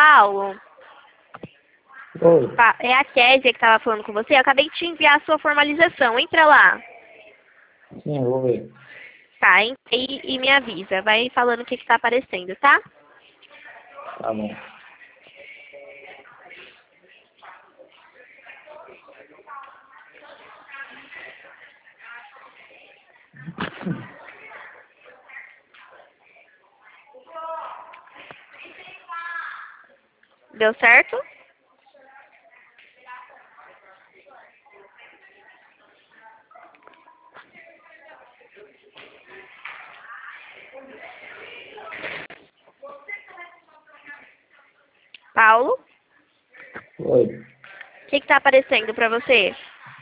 Paulo, Oi. é a Kézia que estava falando com você. Eu acabei de te enviar a sua formalização. Entra lá. Sim, eu vou ver. Tá, entra aí e me avisa. Vai falando o que está aparecendo, tá? Tá bom. Deu certo? Paulo, Oi. o que está aparecendo para você?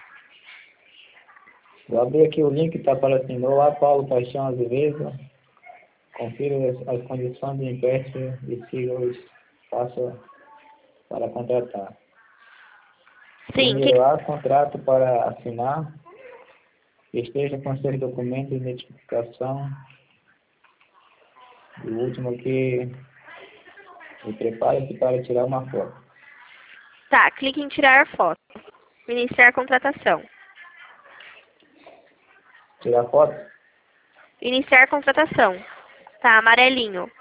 Vou abrir aqui o link que está aparecendo. Olá, Paulo Paixão Azevedo. Confira as condições do empréstimo e siga os passos para contratar. Sim, Primeiro A, contrato para assinar. Esteja com seus documentos de identificação. E o último aqui, e prepare-se para tirar uma foto. tá, clique em tirar foto. Iniciar contratação. Tirar foto? Iniciar contratação. Tá, amarelinho.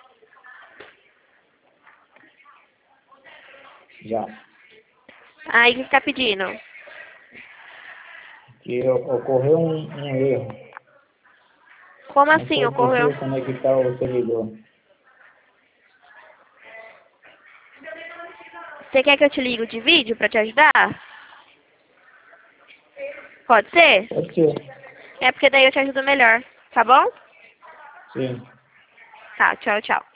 Já. Aí o que está pedindo? Que ocorreu um erro. Como Não assim foi ocorreu? possível conectar o servidor. Você quer que eu te ligue de vídeo para te ajudar? Pode ser? Pode ser. É porque daí eu te ajudo melhor. Tá bom? Sim. Tá, tchau, tchau.